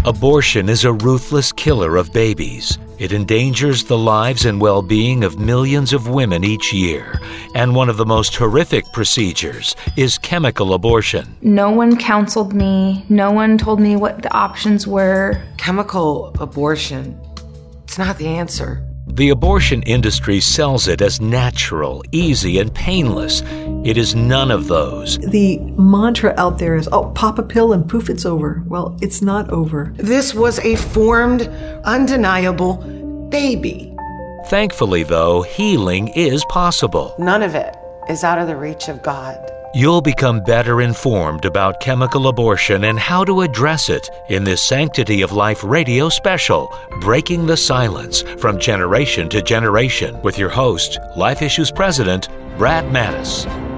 Abortion is a ruthless killer of babies. It endangers the lives and well-being of millions of women each year. And one of the most horrific procedures is chemical abortion. No one counseled me. No one told me what the options were. Chemical abortion, it's not the answer. The abortion industry sells it as natural, easy, and painless. It is none of those. The mantra out there is, oh, pop a pill and poof, it's over. Well, it's not over. This was a formed, undeniable baby. Thankfully, though, healing is possible. None of it is out of the reach of God. You'll become better informed about chemical abortion and how to address it in this Sanctity of Life radio special, Breaking the Silence from Generation to Generation, with your host, Life Issues President, Brad Mattis.